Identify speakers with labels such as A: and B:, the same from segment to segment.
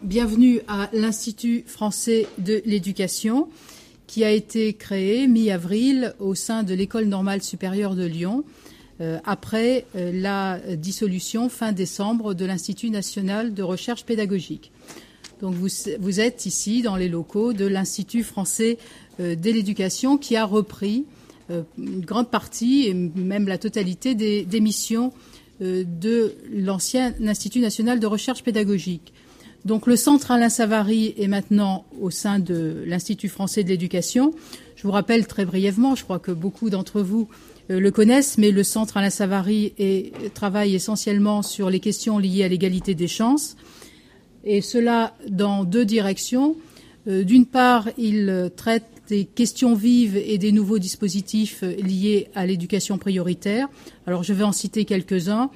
A: Bienvenue à l'Institut français de l'éducation qui a été créé mi-avril au sein de l'École normale supérieure de Lyon après la dissolution fin décembre de l'Institut national de recherche pédagogique. Donc vous êtes ici dans les locaux de l'Institut français de l'éducation qui a repris une grande partie et même la totalité des missions de l'ancien Institut national de recherche pédagogique. Donc le centre Alain Savary est maintenant au sein de l'Institut français de l'éducation. Je vous rappelle très brièvement, je crois que beaucoup d'entre vous le connaissent, mais le centre Alain Savary travaille essentiellement sur les questions liées à l'égalité des chances, et cela dans deux directions. D'une part, il traite des questions vives et des nouveaux dispositifs liés à l'éducation prioritaire. Alors je vais en citer quelques-uns.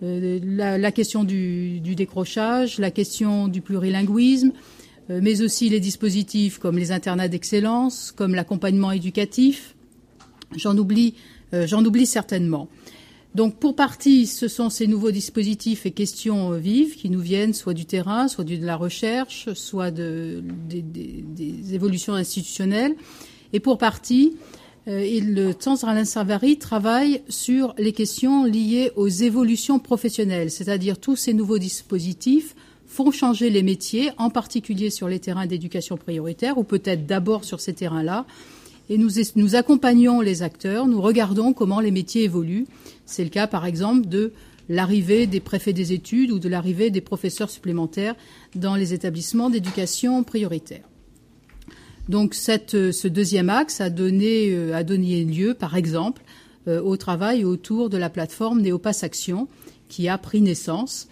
A: La question du décrochage, la question du plurilinguisme, mais aussi les dispositifs comme les internats d'excellence, comme l'accompagnement éducatif. J'en oublie certainement. Donc pour partie, ce sont ces nouveaux dispositifs et questions vives qui nous viennent soit du terrain, soit de la recherche, soit des évolutions institutionnelles. Et pour partie, le centre Alain Savary travaille sur les questions liées aux évolutions professionnelles, c'est-à-dire tous ces nouveaux dispositifs font changer les métiers, en particulier sur les terrains d'éducation prioritaire, ou peut-être d'abord sur ces terrains-là. Et nous accompagnons les acteurs, nous regardons comment les métiers évoluent. C'est le cas, par exemple, de l'arrivée des préfets des études ou de l'arrivée des professeurs supplémentaires dans les établissements d'éducation prioritaire. Donc ce deuxième axe a donné lieu, par exemple, au travail autour de la plateforme Néopass Action qui a pris naissance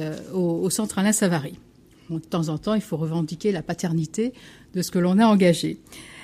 A: au centre Alain Savary. Bon, de temps en temps, il faut revendiquer la paternité de ce que l'on a engagé.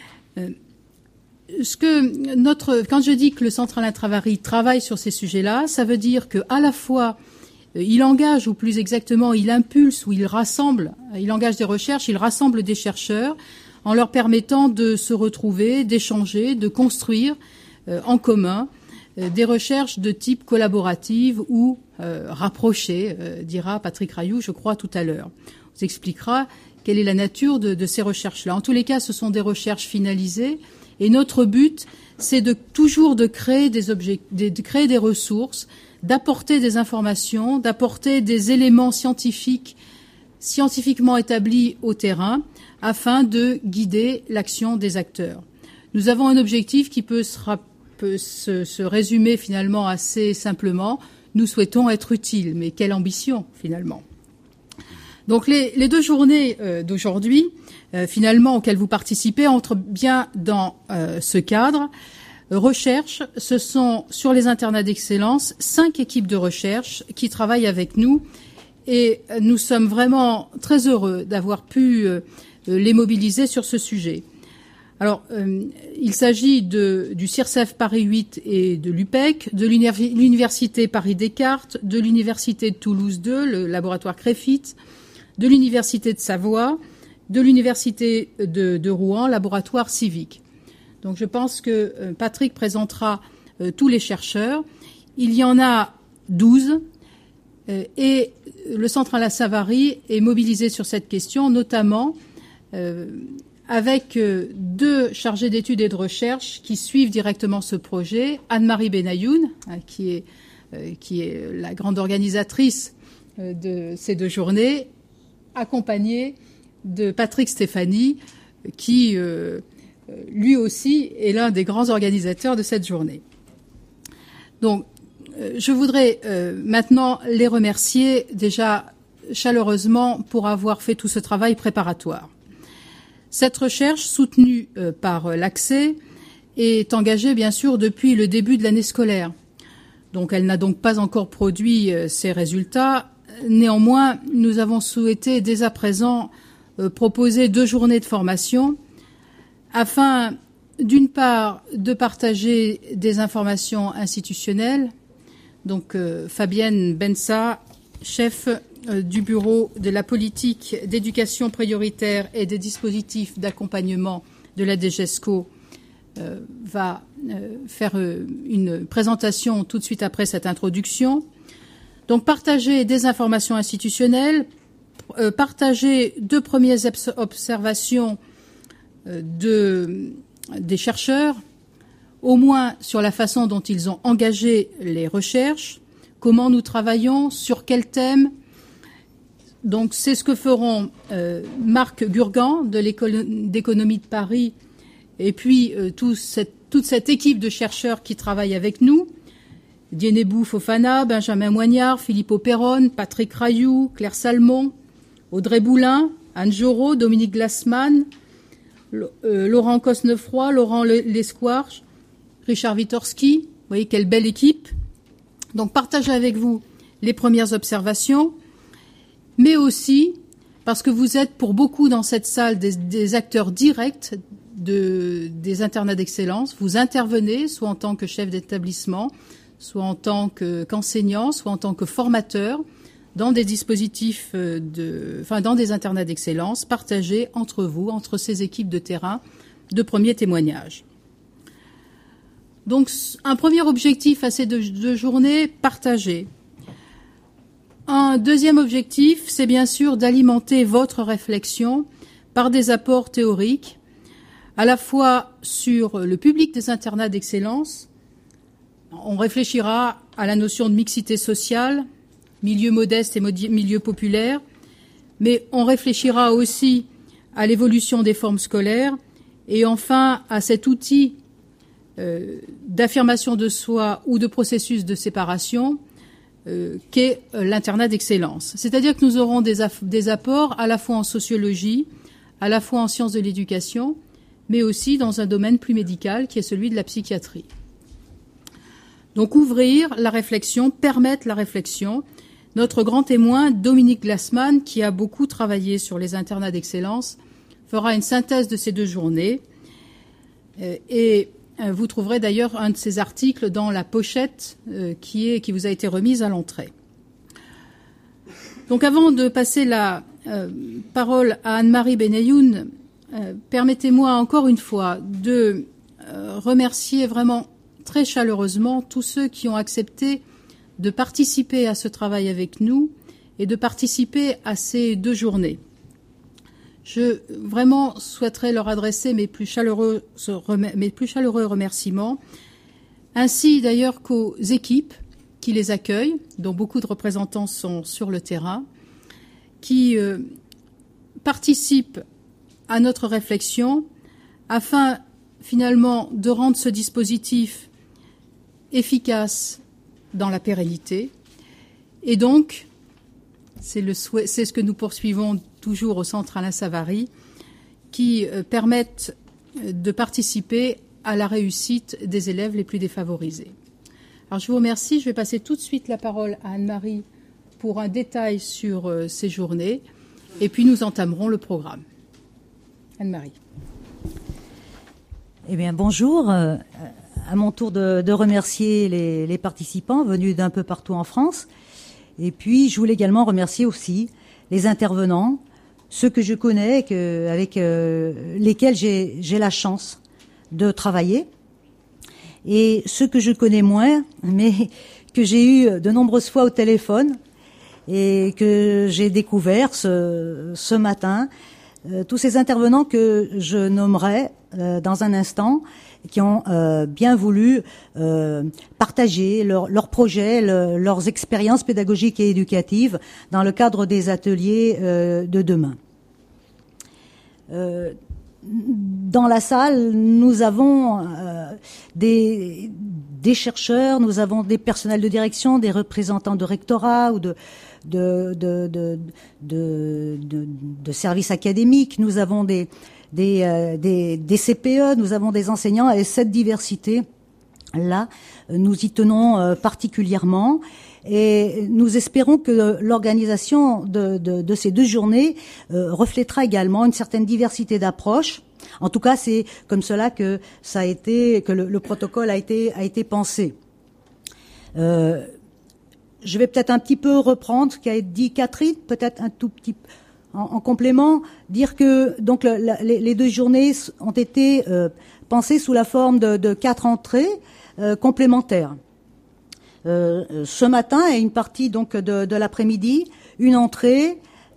A: Quand je dis que le centre Alain Savary travaille sur ces sujets-là, ça veut dire qu'à la fois il engage, ou plus exactement il impulse, ou il engage des recherches, il rassemble des chercheurs en leur permettant de se retrouver, d'échanger, de construire en commun des recherches de type collaborative ou rapprochée, dira Patrick Rayoux, je crois, tout à l'heure. On vous expliquera quelle est la nature de ces recherches-là. En tous les cas, ce sont des recherches finalisées et notre but, c'est toujours de créer de créer des ressources, d'apporter des informations, d'apporter des éléments scientifiquement établis au terrain, afin de guider l'action des acteurs. Nous avons un objectif qui peut se résumer finalement assez simplement. Nous souhaitons être utiles, mais quelle ambition finalement. Donc les deux journées d'aujourd'hui, finalement, auxquelles vous participez, entrent bien dans ce cadre. Recherche, ce sont sur les internats d'excellence 5 équipes de recherche qui travaillent avec nous et nous sommes vraiment très heureux d'avoir pu les mobiliser sur ce sujet. Alors, il s'agit du CIRCEF Paris 8 et de l'UPEC, de l'Université Paris-Descartes, de l'Université de Toulouse 2, le laboratoire Créfit, de l'Université de Savoie, de l'Université de Rouen, laboratoire civique. Donc je pense que Patrick présentera tous les chercheurs. Il y en a 12 et le centre Alain Savary est mobilisé sur cette question, notamment avec 2 chargés d'études et de recherche qui suivent directement ce projet. Anne-Marie Benayoun, qui est la grande organisatrice de ces 2 journées, accompagnée de Patrick Stéphanie, qui lui aussi est l'un des grands organisateurs de cette journée. Donc, je voudrais maintenant les remercier déjà chaleureusement pour avoir fait tout ce travail préparatoire. Cette recherche, soutenue par l'Accès, est engagée bien sûr depuis le début de l'année scolaire. Donc elle n'a donc pas encore produit ses résultats. Néanmoins, nous avons souhaité dès à présent proposer 2 journées de formation afin, d'une part, de partager des informations institutionnelles. Donc Fabienne Bensa, chef du bureau de la politique d'éducation prioritaire et des dispositifs d'accompagnement de la DGESCO, va faire une présentation tout de suite après cette introduction. Donc partager des informations institutionnelles, partager deux premières observations des chercheurs, au moins sur la façon dont ils ont engagé les recherches, comment nous travaillons, sur quel thème. Donc c'est ce que feront Marc Gurgan de l'École d'économie de Paris et puis toute cette équipe de chercheurs qui travaillent avec nous. Dienebou Fofana, Benjamin Moignard, Filippo Perron, Patrick Rayou, Claire Salmon, Audrey Boulin, Anne Jorot, Dominique Glassman, Laurent Cosnefroy, Laurent Lesquarche, Richard Witorski. Vous voyez quelle belle équipe. Donc partagez avec vous les premières observations, mais aussi parce que vous êtes pour beaucoup dans cette salle des acteurs directs des internats d'excellence. Vous intervenez soit en tant que chef d'établissement, soit en tant qu'enseignant, soit en tant que formateur dans des dispositifs dans des internats d'excellence partagés entre vous, entre ces équipes de terrain de premiers témoignages. Donc, un premier objectif à ces deux journées, partager. Un deuxième objectif, c'est bien sûr d'alimenter votre réflexion par des apports théoriques, à la fois sur le public des internats d'excellence. On réfléchira à la notion de mixité sociale, milieu modeste et milieu populaire, mais on réfléchira aussi à l'évolution des formes scolaires et enfin à cet outil d'affirmation de soi ou de processus de séparation qu'est l'internat d'excellence. C'est-à-dire que nous aurons des apports à la fois en sociologie, à la fois en sciences de l'éducation, mais aussi dans un domaine plus médical qui est celui de la psychiatrie. Donc ouvrir la réflexion, permettre la réflexion. Notre grand témoin, Dominique Glassman, qui a beaucoup travaillé sur les internats d'excellence, fera une synthèse de ces deux journées et vous trouverez d'ailleurs un de ces articles dans la pochette qui vous a été remise à l'entrée. Donc avant de passer la parole à Anne-Marie Benayoun, permettez-moi encore une fois de remercier vraiment très chaleureusement tous ceux qui ont accepté de participer à ce travail avec nous et de participer à ces deux journées. Je vraiment souhaiterais leur adresser mes plus chaleureux remerciements, ainsi d'ailleurs qu'aux équipes qui les accueillent, dont beaucoup de représentants sont sur le terrain, qui participent à notre réflexion afin finalement de rendre ce dispositif efficace dans la pérennité. Et donc, c'est ce que nous poursuivons toujours au Centre Alain Savary, qui permettent de participer à la réussite des élèves les plus défavorisés. Alors je vous remercie. Je vais passer tout de suite la parole à Anne-Marie pour un détail sur ces journées, et puis nous entamerons le programme. Anne-Marie.
B: Eh bien, bonjour. À mon tour de remercier les participants venus d'un peu partout en France. Et puis, je voulais également remercier aussi les intervenants, ceux que je connais, avec lesquels j'ai la chance de travailler, et ceux que je connais moins, mais que j'ai eu de nombreuses fois au téléphone et que j'ai découvert ce matin. Tous ces intervenants que je nommerai dans un instant, qui ont bien voulu partager leurs projets, leurs expériences pédagogiques et éducatives dans le cadre des ateliers de demain. Dans la salle, nous avons des chercheurs, nous avons des personnels de direction, des représentants de rectorat ou de services académiques, nous avons des CPE, nous avons des enseignants, et cette diversité-là, nous y tenons particulièrement, et nous espérons que l'organisation de ces deux journées reflètera également une certaine diversité d'approches. En tout cas, c'est comme cela que le protocole a été pensé. Je vais peut-être un petit peu reprendre ce qu'a dit Catherine, peut-être un tout petit peu en complément, dire que donc les deux journées ont été pensées sous la forme de 4 entrées complémentaires. Ce matin et une partie donc de l'après-midi, une entrée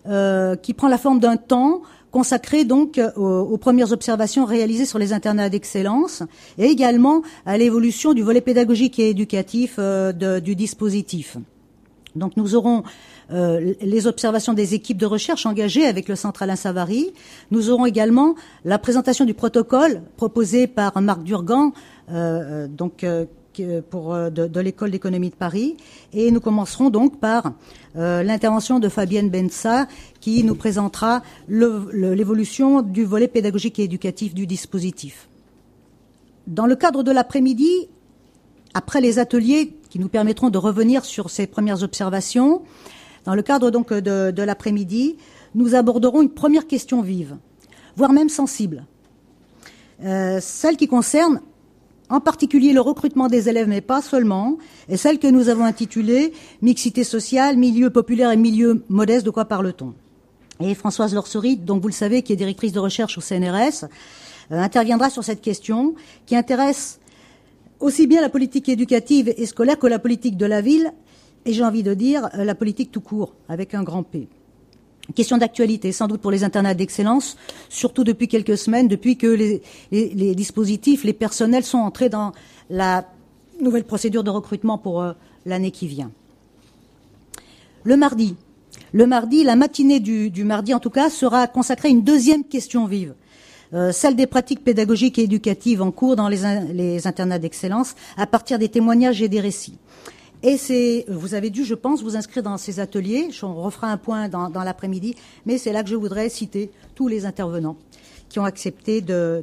B: qui prend la forme d'un temps consacré donc aux premières observations réalisées sur les internats d'excellence et également à l'évolution du volet pédagogique et éducatif du dispositif. Donc nous aurons les observations des équipes de recherche engagées avec le Centre Alain Savary. Nous aurons également la présentation du protocole proposé par Marc Durgan, de l'École d'économie de Paris. Et nous commencerons donc par l'intervention de Fabienne Benza qui nous présentera l'évolution du volet pédagogique et éducatif du dispositif. Dans le cadre de l'après-midi, après les ateliers qui nous permettront de revenir sur ces premières observations, dans le cadre donc de l'après-midi, nous aborderons une première question vive, voire même sensible, celle qui concerne en particulier le recrutement des élèves, mais pas seulement, et celle que nous avons intitulée « Mixité sociale, milieu populaire et milieu modeste, de quoi parle-t-on » Et Françoise Lorsery, donc vous le savez, qui est directrice de recherche au CNRS, interviendra sur cette question qui intéresse aussi bien la politique éducative et scolaire que la politique de la ville, et j'ai envie de dire la politique tout court, avec un grand P. Question d'actualité, sans doute pour les internats d'excellence, surtout depuis quelques semaines, depuis que les dispositifs, les personnels sont entrés dans la nouvelle procédure de recrutement pour l'année qui vient. Le mardi, la matinée du mardi en tout cas, sera consacrée à une deuxième question vive. Celle des pratiques pédagogiques et éducatives en cours dans les internats d'excellence à partir des témoignages et des récits. Et vous avez dû, je pense, vous inscrire dans ces ateliers. On refera un point dans l'après-midi, mais c'est là que je voudrais citer tous les intervenants qui ont accepté de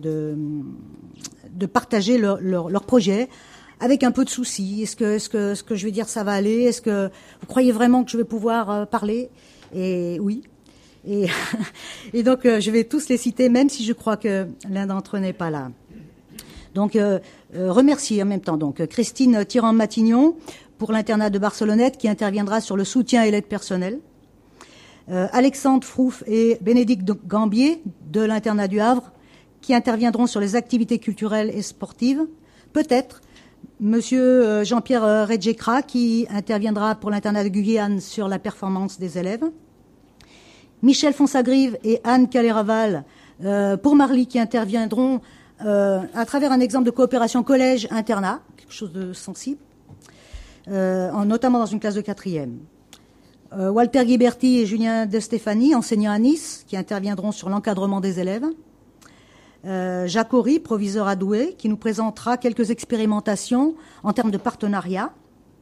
B: partager leur projet avec un peu de souci. Est-ce que je vais dire ça va aller? Est-ce que vous croyez vraiment que je vais pouvoir parler? Et oui. Et donc, je vais tous les citer, même si je crois que l'un d'entre eux n'est pas là. Donc, remercier en même temps donc Christine Tirand-Matignon pour l'internat de Barcelonnette qui interviendra sur le soutien et l'aide personnelle. Alexandre Frouf et Bénédicte Gambier de l'internat du Havre qui interviendront sur les activités culturelles et sportives. Peut-être Monsieur Jean-Pierre Redjekra qui interviendra pour l'internat de Guyane sur la performance des élèves. Michel Fonsagrive et Anne Caleraval pour Marly qui interviendront à travers un exemple de coopération collège-internat, quelque chose de sensible, notamment dans une classe de 4e. Walter Ghiberti et Julien De Stefani, enseignants à Nice, qui interviendront sur l'encadrement des élèves. Jacques Horry, proviseur à Douai, qui nous présentera quelques expérimentations en termes de partenariat.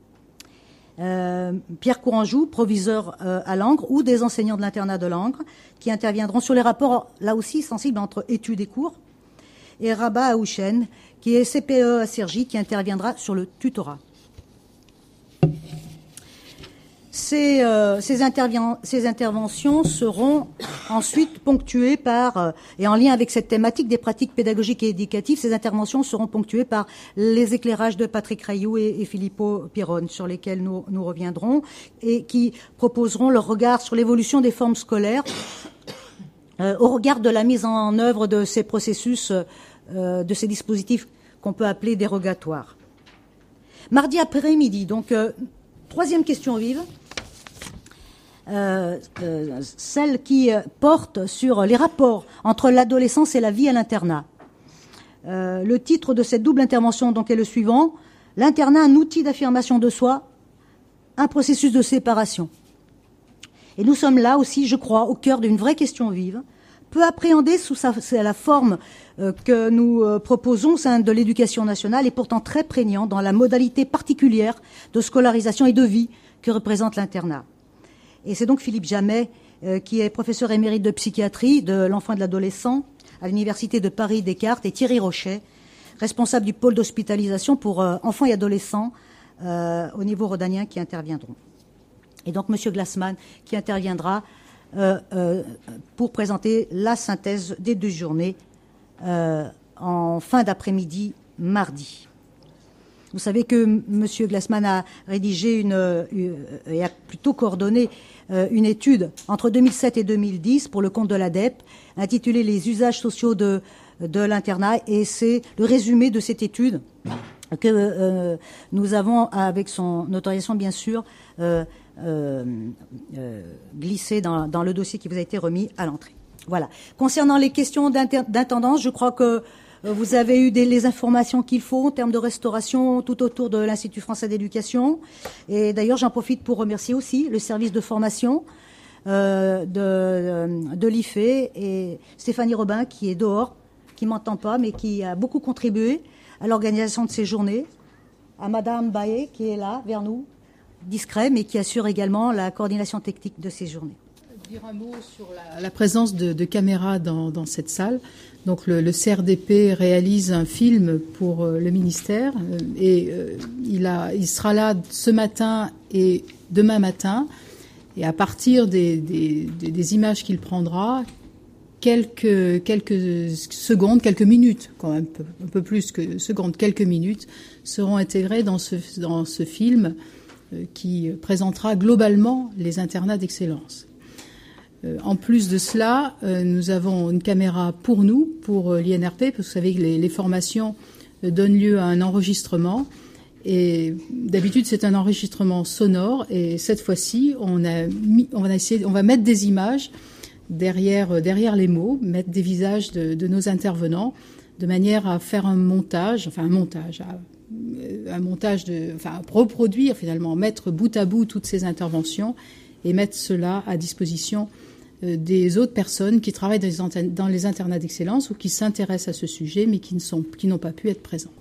B: Pierre Couranjou, proviseur à Langres, ou des enseignants de l'internat de Langres, qui interviendront sur les rapports, là aussi, sensibles entre études et cours. Et Rabat Aouchen, qui est CPE à Cergy, qui interviendra sur le tutorat. Ces interventions seront ensuite ponctuées par, et en lien avec cette thématique des pratiques pédagogiques et éducatives, ces interventions seront ponctuées par les éclairages de Patrick Rayou et Filippo Piron, sur lesquels nous reviendrons, et qui proposeront leur regard sur l'évolution des formes scolaires, au regard de la mise en œuvre de ces processus, de ces dispositifs qu'on peut appeler dérogatoires. Mardi après-midi, donc, troisième question vive, celle qui porte sur les rapports entre l'adolescence et la vie à l'internat. Le titre de cette double intervention donc est le suivant: l'internat, un outil d'affirmation de soi, un processus de séparation. Et nous sommes là aussi, je crois, au cœur d'une vraie question vive, peu appréhendée sous la forme que nous proposons au sein de l'éducation nationale et pourtant très prégnant dans la modalité particulière de scolarisation et de vie que représente l'internat. Et c'est donc Philippe Jamet, qui est professeur émérite de psychiatrie de l'enfant et de l'adolescent à l'Université de Paris-Descartes, et Thierry Rochet, responsable du pôle d'hospitalisation pour enfants et adolescents au niveau rhodanien, qui interviendront. Et donc Monsieur Glassman qui interviendra pour présenter la synthèse des deux journées en fin d'après-midi mardi. Vous savez que M. Glassman a rédigé et a plutôt coordonné une étude entre 2007 et 2010 pour le compte de l'ADEP, intitulée « Les usages sociaux de l'internat », et c'est le résumé de cette étude que nous avons, avec son autorisation bien sûr, glissées dans le dossier qui vous a été remis à l'entrée. Voilà. Concernant les questions d'intendance, je crois que vous avez eu les informations qu'il faut en termes de restauration tout autour de l'Institut français d'éducation. Et d'ailleurs, j'en profite pour remercier aussi le service de formation de l'IFE et Stéphanie Robin qui est dehors, qui m'entend pas, mais qui a beaucoup contribué à l'organisation de ces journées. À Madame Baé qui est là, vers nous, discret, mais qui assure également la coordination technique de ces journées.
A: Dire un mot sur la présence de caméras dans cette salle. Donc le CRDP réalise un film pour le ministère et il sera là ce matin et demain matin. Et à partir des images qu'il prendra, quelques secondes, quelques minutes, quand même un peu plus que secondes, quelques minutes seront intégrées dans ce film qui présentera globalement les internats d'excellence. En plus de cela, nous avons une caméra pour nous, pour l'INRP, parce que vous savez que les formations donnent lieu à un enregistrement. Et d'habitude, c'est un enregistrement sonore. Et cette fois-ci, on va mettre des images derrière les mots, mettre des visages de nos intervenants, de manière à faire un montage, reproduire finalement, mettre bout à bout toutes ces interventions et mettre cela à disposition des autres personnes qui travaillent dans les internats d'excellence ou qui s'intéressent à ce sujet mais qui n'ont pas pu être présents.